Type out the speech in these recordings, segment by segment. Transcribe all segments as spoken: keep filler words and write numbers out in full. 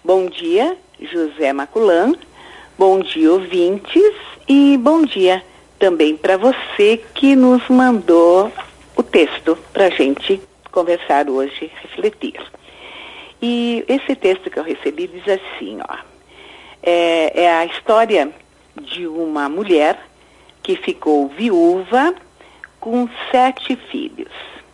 Bom dia, José Maculan. Bom dia, ouvintes. E bom dia também para você que nos mandou o texto para a gente conversar hoje, refletir. E esse texto que eu recebi diz assim, ó. É, é a história de uma mulher que ficou viúva com sete filhos.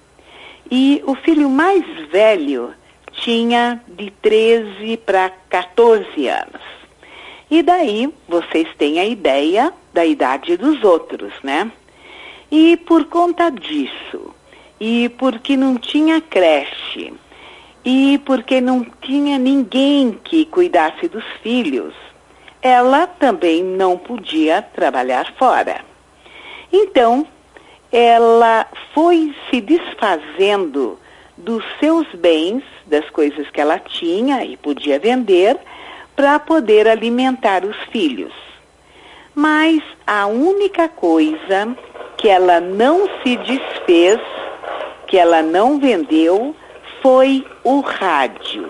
E o filho mais velho tinha de treze para quatorze anos. E daí vocês têm a ideia da idade dos outros, né? E por conta disso, e porque não tinha creche, e porque não tinha ninguém que cuidasse dos filhos, ela também não podia trabalhar fora. Então, ela foi se desfazendo dos seus bens, das coisas que ela tinha e podia vender, para poder alimentar os filhos. Mas a única coisa que ela não se desfez, que ela não vendeu, foi o rádio.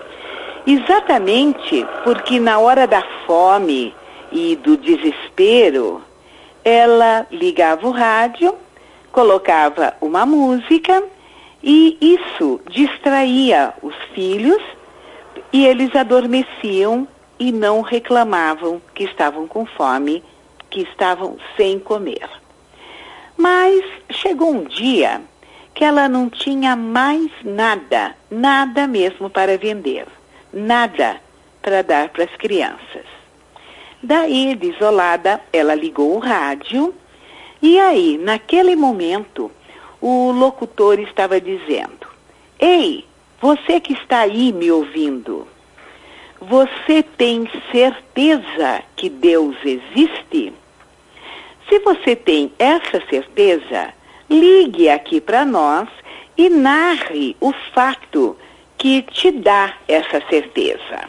Exatamente porque na hora da fome e do desespero, ela ligava o rádio, colocava uma música e isso distraía os filhos e eles adormeciam e não reclamavam que estavam com fome, que estavam sem comer. Mas chegou um dia que ela não tinha mais nada, nada mesmo para vender, nada para dar para as crianças. Daí, desolada, ela ligou o rádio e aí, naquele momento, o locutor estava dizendo: Ei, você que está aí me ouvindo, você tem certeza que Deus existe? Se você tem essa certeza, ligue aqui para nós e narre o fato que te dá essa certeza.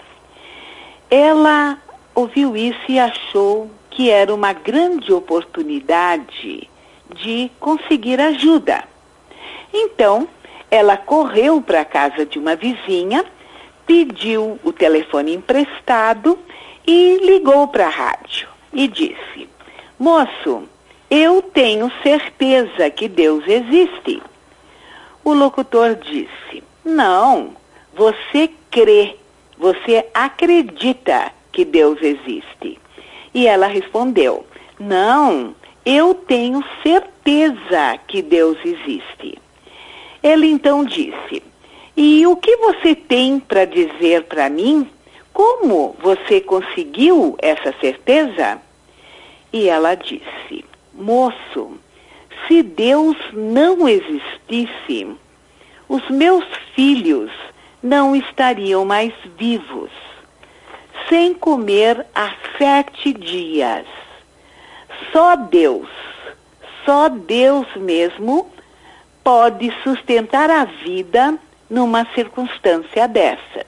Ela ouviu isso e achou que era uma grande oportunidade de conseguir ajuda. Então, ela correu para a casa de uma vizinha, pediu o telefone emprestado e ligou para a rádio e disse: Moço, eu tenho certeza que Deus existe. O locutor disse: Não, você crê, você acredita que Deus existe. E ela respondeu: Não, eu tenho certeza que Deus existe. Ele então disse: E o que você tem para dizer para mim? Como você conseguiu essa certeza? E ela disse: Moço, se Deus não existisse, os meus filhos não estariam mais vivos, sem comer há sete dias. Só Deus, só Deus mesmo pode sustentar a vida numa circunstância dessas.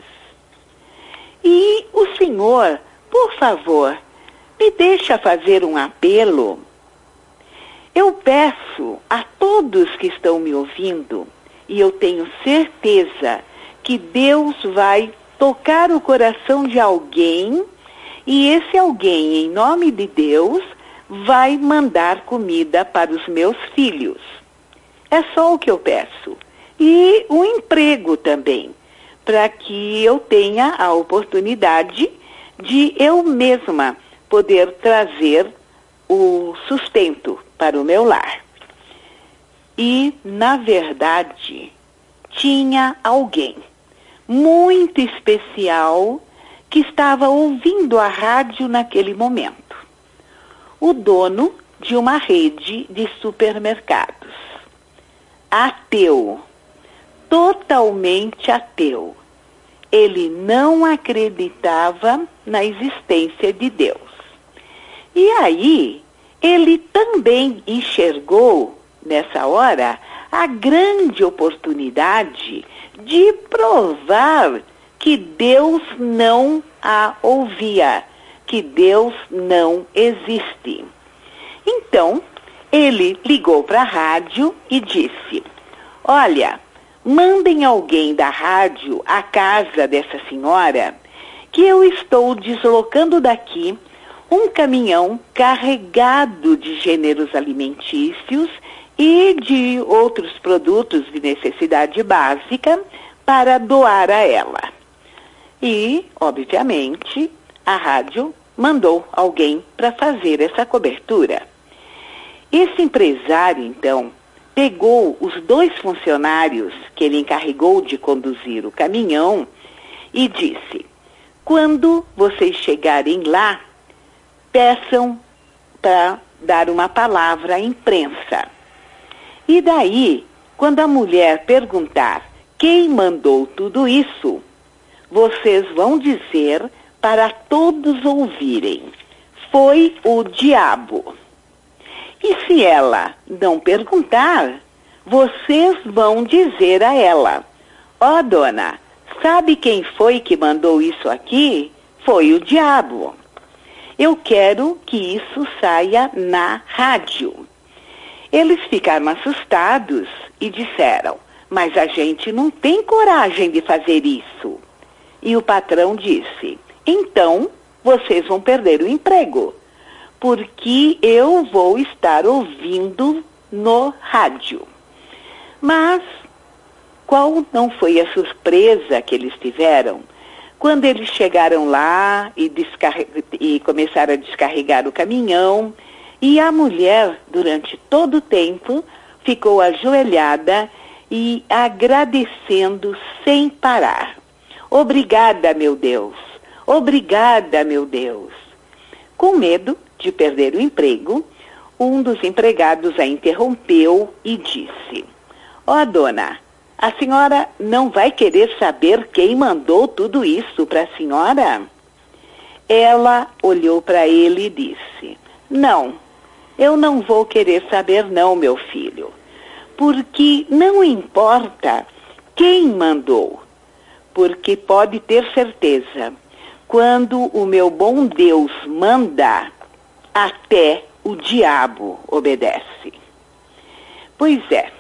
E o senhor, por favor, me deixa fazer um apelo. Eu peço a todos que estão me ouvindo, e eu tenho certeza que Deus vai tocar o coração de alguém, e esse alguém, em nome de Deus, vai mandar comida para os meus filhos. É só o que eu peço. E um emprego também, para que eu tenha a oportunidade de eu mesma poder trazer o sustento para o meu lar. E, na verdade, tinha alguém muito especial que estava ouvindo a rádio naquele momento. O dono de uma rede de supermercados. Ateu. Totalmente ateu. Ele não acreditava na existência de Deus. E aí, ele também enxergou, nessa hora, a grande oportunidade de provar que Deus não a ouvia, que Deus não existe. Então, ele ligou para a rádio e disse: Olha, mandem alguém da rádio à casa dessa senhora que eu estou deslocando daqui um caminhão carregado de gêneros alimentícios e de outros produtos de necessidade básica para doar a ela. E, obviamente, a rádio mandou alguém para fazer essa cobertura. Esse empresário, então, pegou os dois funcionários que ele encarregou de conduzir o caminhão e disse: quando vocês chegarem lá, peçam para dar uma palavra à imprensa. E daí, quando a mulher perguntar quem mandou tudo isso, vocês vão dizer para todos ouvirem: foi o diabo. E se ela não perguntar, vocês vão dizer a ela: ó, dona, sabe quem foi que mandou isso aqui? Foi o diabo. Eu quero que isso saia na rádio. Eles ficaram assustados e disseram: mas a gente não tem coragem de fazer isso. E o patrão disse: então vocês vão perder o emprego, porque eu vou estar ouvindo no rádio. Mas qual não foi a surpresa que eles tiveram quando eles chegaram lá e, e começaram a descarregar o caminhão, e a mulher, durante todo o tempo, ficou ajoelhada e agradecendo sem parar. Obrigada, meu Deus. Obrigada, meu Deus. Com medo de perder o emprego, um dos empregados a interrompeu e disse: ó, dona, a senhora não vai querer saber quem mandou tudo isso para a senhora? Ela olhou para ele e disse: não, eu não vou querer saber não, meu filho, porque não importa quem mandou, porque pode ter certeza, quando o meu bom Deus manda, até o diabo obedece. Pois é,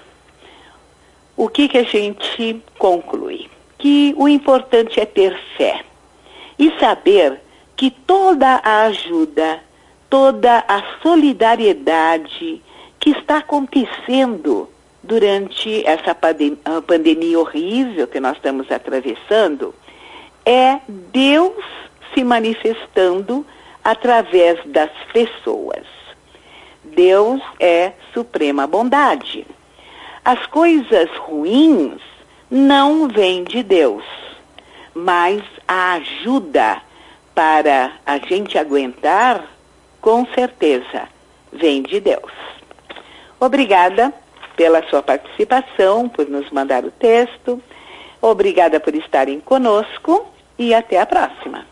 o que que a gente conclui? Que o importante é ter fé e saber que toda a ajuda, toda a solidariedade que está acontecendo durante essa pandemia horrível que nós estamos atravessando, é Deus se manifestando através das pessoas. Deus é suprema bondade. As coisas ruins não vêm de Deus, mas a ajuda para a gente aguentar, com certeza, vem de Deus. Obrigada pela sua participação, por nos mandar o texto. Obrigada por estarem conosco e até a próxima.